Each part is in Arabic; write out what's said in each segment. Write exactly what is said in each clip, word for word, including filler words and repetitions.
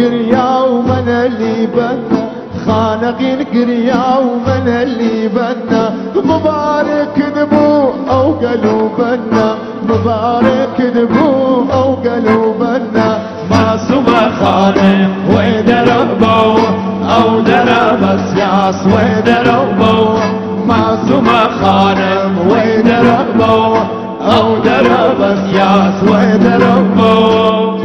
القرية ومن اللي بنى خانق القرية ومن اللي بنى مبارك ذبو أو قلوبنا مبارك ذبو أو قلوبنا ما سمى خانم ويدربو أو درب سياس ويدربو ما سمى خانم ويدربو أو درب سياس ويدربو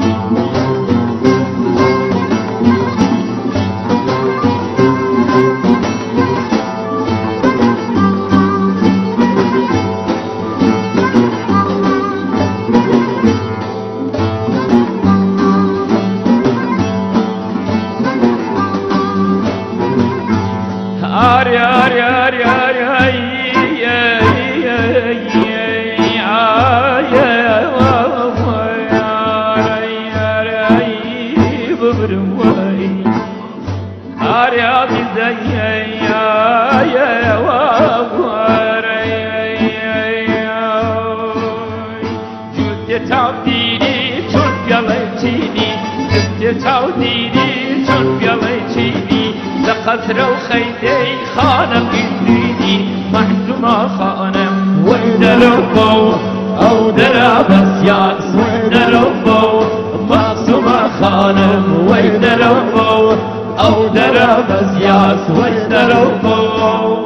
Ari ari ari ari ay ay ay ay bubrum way ari ari ay ay جوت تعديني چون پیاله چینی جوت تعديني چون پیاله چینی لقطر الخيدي خانم قديني محزومة خانم ويدربو أو درب سياس ويدربو معصومة خانم ويدربو أو درب سياس ويدربو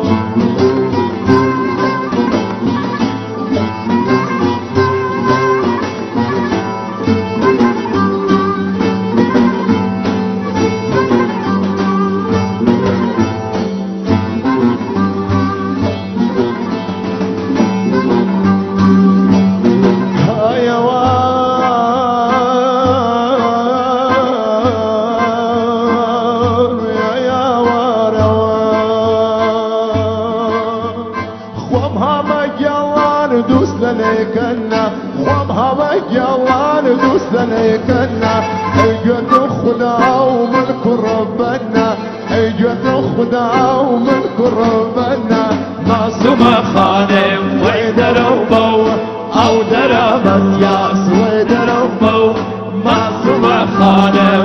دوس لنيكنا وامها بجوان دوس لنيكنا اجت خدا وملك ربنا اجت خدا وملك ربنا معصومة خانم ويدربو أو درب سياس ويدربو معصومة خانم